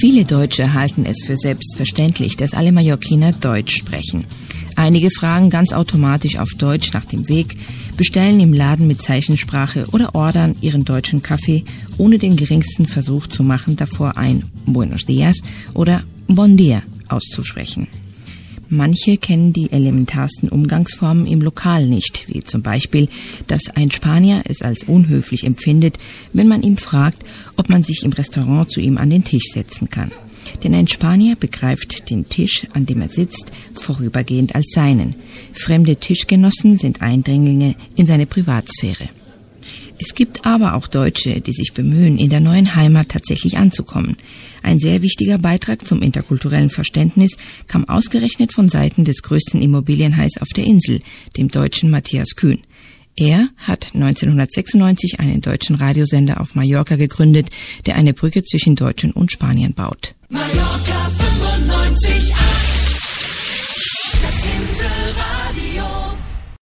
Viele Deutsche halten es für selbstverständlich, dass alle Mallorquiner Deutsch sprechen. Einige fragen ganz automatisch auf Deutsch nach dem Weg, bestellen im Laden mit Zeichensprache oder ordern ihren deutschen Kaffee, ohne den geringsten Versuch zu machen, davor ein Buenos Dias oder Bon Dia auszusprechen. Manche kennen die elementarsten Umgangsformen im Lokal nicht, wie zum Beispiel, dass ein Spanier es als unhöflich empfindet, wenn man ihm fragt, ob man sich im Restaurant zu ihm an den Tisch setzen kann. Denn ein Spanier begreift den Tisch, an dem er sitzt, vorübergehend als seinen. Fremde Tischgenossen sind Eindringlinge in seine Privatsphäre. Es gibt aber auch Deutsche, die sich bemühen, in der neuen Heimat tatsächlich anzukommen. Ein sehr wichtiger Beitrag zum interkulturellen Verständnis kam ausgerechnet von Seiten des größten Immobilienhais auf der Insel, dem Deutschen Matthias Kühn. Er hat 1996 einen deutschen Radiosender auf Mallorca gegründet, der eine Brücke zwischen Deutschen und Spaniern baut. Mallorca 95.8